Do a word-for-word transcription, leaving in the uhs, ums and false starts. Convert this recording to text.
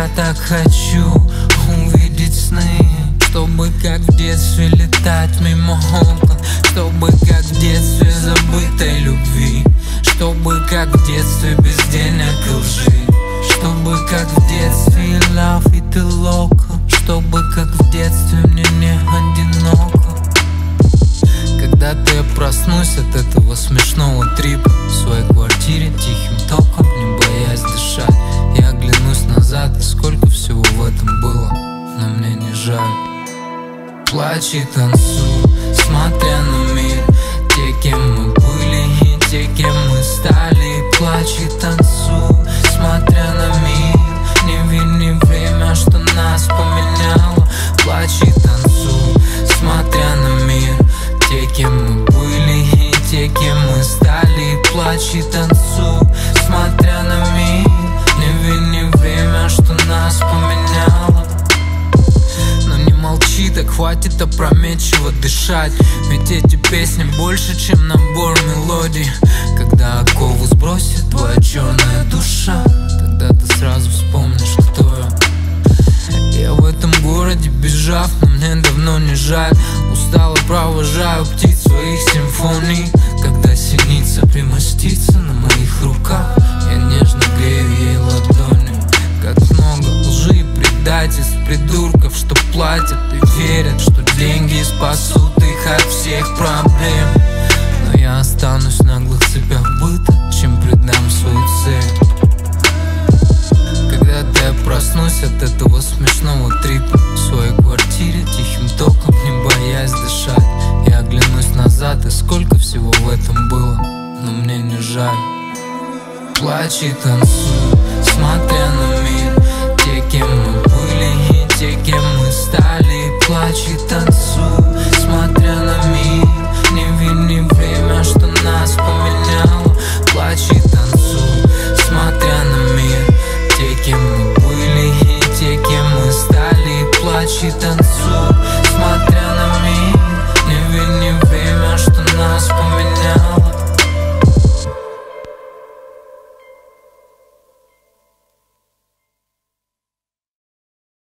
так хочу увидеть сны, чтобы как в детстве летать мимо окон, чтобы как в детстве забытой любви, чтобы как в детстве без денег и лжи, чтобы как в детстве и love и ты локо, чтобы как в детстве мне не одиноко. Когда-то я проснусь от этого смешного трипа в своей квартире тихим током, не боясь дышать. Я оглянусь назад, и сколько всего в этом было, но мне не жаль. Плачь и танцуй, смотря на мир, те, кем мы были и те, кем мы стали. Плачь и танцуй, смотря на мир, не вини время, что нас поменяло. Плачь и танцуй, смотря на мир, те, кем мы были и те, кем мы стали. Плачь и танцуй, смотря на мир, не вини время, что нас поменяло. Но не молчи, так хватит опрометчиво дышать, ведь эти песни больше, чем набор мелодий. Когда оковы сбросит твоя черная душа, тогда ты сразу вспомнишь, кто я. Я в этом городе бежав, но мне давно не жаль. Устало провожаю птиц своих симфоний. Когда синица примостится на моих руках, я нежно грею ей ладони. Как много лжи и предательств, придурков, что платят и верят, что деньги спасут их от всех проблем. Но я останусь в наглых цепях быта, чем предам свою цель. Когда-то я проснусь от этого смешного трипа в своей квартире тихим током, не боясь дышать. Я оглянусь назад, и сколько всего в этом было, но мне не жаль. Плачь и танцуй, смотря на мир, те, кем мы были и те, кем мы стали. Плачь и танцуй, смотря на мир, не вини время, что нас поменяло.